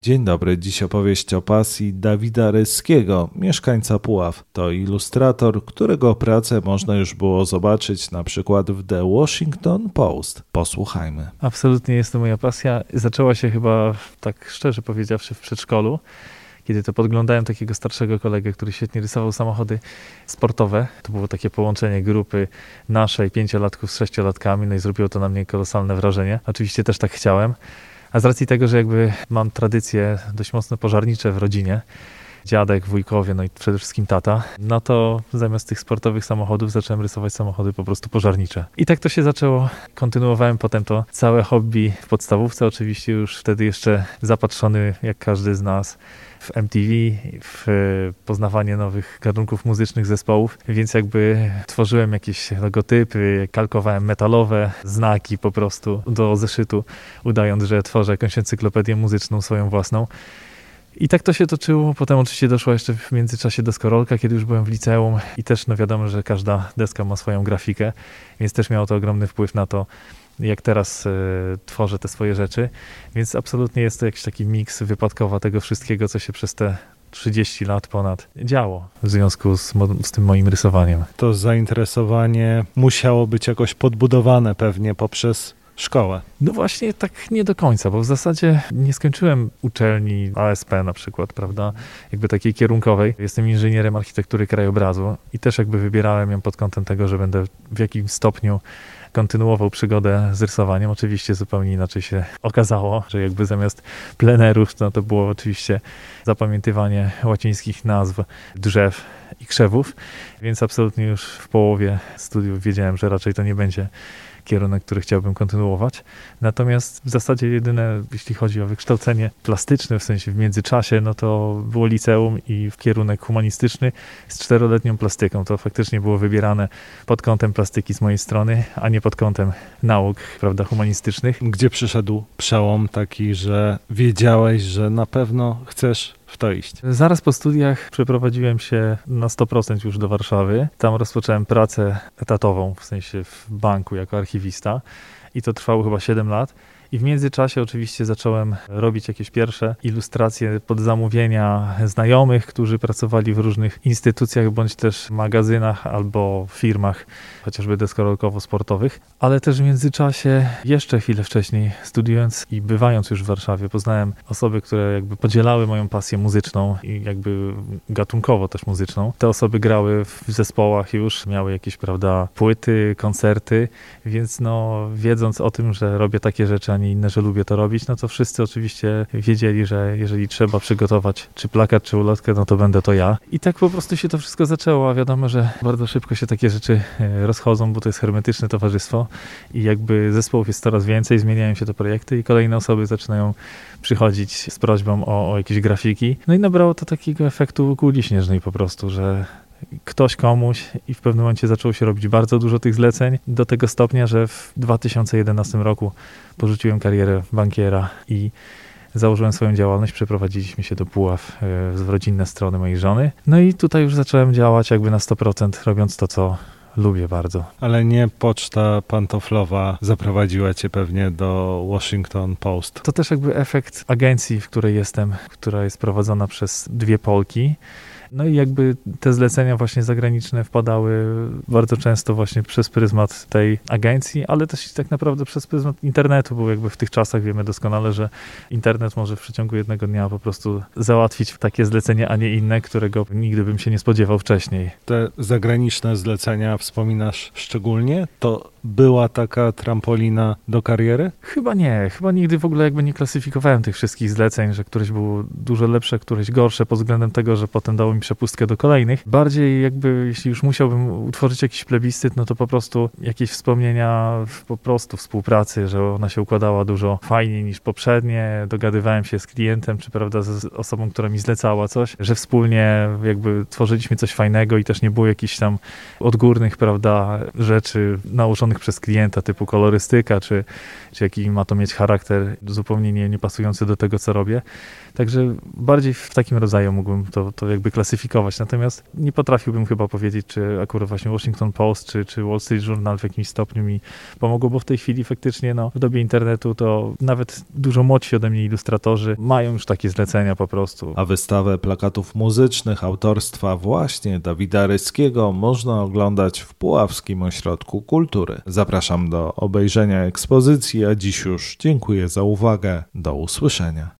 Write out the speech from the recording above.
Dzień dobry, dziś opowieść o pasji Dawida Ryskiego, mieszkańca Puław. To ilustrator, którego pracę można już było zobaczyć na przykład w The Washington Post. Posłuchajmy. Absolutnie jest to moja pasja. Zaczęła się chyba, tak szczerze powiedziawszy, w przedszkolu, kiedy to podglądałem takiego starszego kolegę, który świetnie rysował samochody sportowe. To było takie połączenie grupy naszej, 5-latków z 6-latkami, no i zrobiło to na mnie kolosalne wrażenie. Oczywiście też tak chciałem. A z racji tego, że jakby mam tradycje dość mocno pożarnicze w rodzinie, dziadek, wujkowie, no i przede wszystkim tata, no to zamiast tych sportowych samochodów zacząłem rysować samochody po prostu pożarnicze. I tak to się zaczęło. Kontynuowałem potem to całe hobby w podstawówce, oczywiście już wtedy jeszcze zapatrzony, jak każdy z nas, w MTV, w poznawanie nowych gatunków muzycznych zespołów, więc jakby tworzyłem jakieś logotypy, kalkowałem metalowe znaki po prostu do zeszytu, udając, że tworzę jakąś encyklopedię muzyczną swoją własną. I tak to się toczyło. Potem oczywiście doszła jeszcze w międzyczasie deskorolka, kiedy już byłem w liceum i też no wiadomo, że każda deska ma swoją grafikę, więc też miało to ogromny wpływ na to, jak teraz tworzę te swoje rzeczy. Więc absolutnie jest to jakiś taki miks wypadkowa tego wszystkiego, co się przez te 30 lat ponad działo w związku z tym moim rysowaniem. To zainteresowanie musiało być jakoś podbudowane pewnie poprzez szkołę. No właśnie tak nie do końca, bo w zasadzie nie skończyłem uczelni ASP na przykład, prawda, jakby takiej kierunkowej. Jestem inżynierem architektury krajobrazu i też jakby wybierałem ją pod kątem tego, że będę w jakimś stopniu kontynuował przygodę z rysowaniem. Oczywiście zupełnie inaczej się okazało, że jakby zamiast plenerów, no to było oczywiście zapamiętywanie łacińskich nazw drzew i krzewów, więc absolutnie już w połowie studiów wiedziałem, że raczej to nie będzie kierunek, który chciałbym kontynuować. Natomiast w zasadzie jedyne, jeśli chodzi o wykształcenie plastyczne, w sensie w międzyczasie, no to było liceum i kierunek humanistyczny z 4-letnią plastyką. To faktycznie było wybierane pod kątem plastyki z mojej strony, a nie pod kątem nauk, prawda, humanistycznych. Gdzie przyszedł przełom taki, że wiedziałeś, że na pewno chcesz w to iść? Zaraz po studiach przeprowadziłem się na 100% już do Warszawy. Tam rozpocząłem pracę etatową, w sensie w banku jako archiwista i to trwało chyba 7 lat. I w międzyczasie oczywiście zacząłem robić jakieś pierwsze ilustracje pod zamówienia znajomych, którzy pracowali w różnych instytucjach bądź też magazynach albo firmach, chociażby deskorolkowo-sportowych. Ale też w międzyczasie, jeszcze chwilę wcześniej, studiując i bywając już w Warszawie, poznałem osoby, które jakby podzielały moją pasję muzyczną i jakby gatunkowo też muzyczną. Te osoby grały w zespołach już, miały jakieś, prawda, płyty, koncerty, więc no wiedząc o tym, że robię takie rzeczy, a nie inne, że lubię to robić, no to wszyscy oczywiście wiedzieli, że jeżeli trzeba przygotować czy plakat, czy ulotkę, no to będę to ja. I tak po prostu się to wszystko zaczęło, a wiadomo, że bardzo szybko się takie rzeczy rozchodzą, bo to jest hermetyczne towarzystwo i jakby zespołów jest coraz więcej, zmieniają się te projekty i kolejne osoby zaczynają przychodzić z prośbą o jakieś grafiki. No i nabrało to takiego efektu kuli śnieżnej po prostu, że ktoś komuś i w pewnym momencie zaczęło się robić bardzo dużo tych zleceń do tego stopnia, że w 2011 roku porzuciłem karierę bankiera i założyłem swoją działalność, przeprowadziliśmy się do Puław w rodzinne strony mojej żony. No i tutaj już zacząłem działać jakby na 100%, robiąc to, co lubię bardzo. Ale nie poczta pantoflowa zaprowadziła cię pewnie do Washington Post. To też jakby efekt agencji, w której jestem, która jest prowadzona przez 2 Polki. No i jakby te zlecenia właśnie zagraniczne wpadały bardzo często właśnie przez pryzmat tej agencji, ale też tak naprawdę przez pryzmat internetu, bo jakby w tych czasach wiemy doskonale, że internet może w przeciągu jednego dnia po prostu załatwić takie zlecenie, a nie inne, którego nigdy bym się nie spodziewał wcześniej. Te zagraniczne zlecenia wspominasz szczególnie? To była taka trampolina do kariery? Chyba nie. Chyba nigdy w ogóle jakby nie klasyfikowałem tych wszystkich zleceń, że któreś było dużo lepsze, któreś gorsze pod względem tego, że potem dało mi przepustkę do kolejnych. Bardziej jakby, jeśli już musiałbym utworzyć jakiś plebiscyt, no to po prostu jakieś wspomnienia po prostu współpracy, że ona się układała dużo fajniej niż poprzednie. Dogadywałem się z klientem, czy prawda, z osobą, która mi zlecała coś, że wspólnie jakby tworzyliśmy coś fajnego i też nie było jakichś tam odgórnych, prawda, rzeczy nałożonych ustalonych przez klienta, typu kolorystyka, czy jaki ma to mieć charakter zupełnie nie pasujący do tego, co robię. Także bardziej w takim rodzaju mógłbym to jakby klasyfikować. Natomiast nie potrafiłbym chyba powiedzieć, czy akurat właśnie Washington Post, czy Wall Street Journal w jakimś stopniu mi pomogło, bo w tej chwili faktycznie w dobie internetu to nawet dużo młodsi ode mnie ilustratorzy mają już takie zlecenia po prostu. A wystawę plakatów muzycznych autorstwa właśnie Dawida Ryskiego można oglądać w Puławskim Ośrodku Kultury. Zapraszam do obejrzenia ekspozycji, a dziś już dziękuję za uwagę. Do usłyszenia.